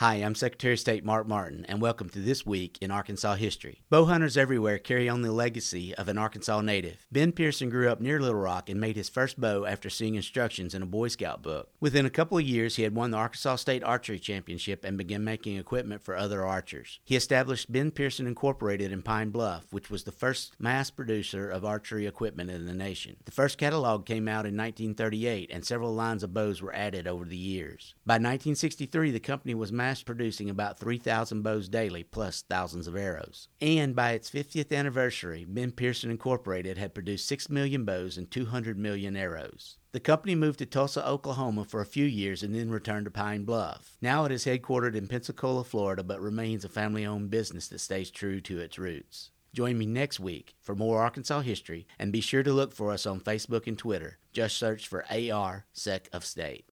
Hi, I'm Secretary of State Mark Martin, and welcome to This Week in Arkansas History. Bow hunters everywhere carry on the legacy of an Arkansas native. Ben Pearson grew up near Little Rock and made his first bow after seeing instructions in a Boy Scout book. Within a couple of years, he had won the Arkansas State Archery Championship and began making equipment for other archers. He established Ben Pearson Incorporated in Pine Bluff, which was the first mass producer of archery equipment in the nation. The first catalog came out in 1938, and several lines of bows were added over the years. By 1963, the company was mass producing about 3,000 bows daily, plus thousands of arrows. And by its 50th anniversary, Ben Pearson Incorporated had produced 6 million bows and 200 million arrows. The company moved to Tulsa, Oklahoma for a few years and then returned to Pine Bluff. Now it is headquartered in Pensacola, Florida, but remains a family-owned business that stays true to its roots. Join me next week for more Arkansas history, and be sure to look for us on Facebook and Twitter. Just search for AR Sec of State.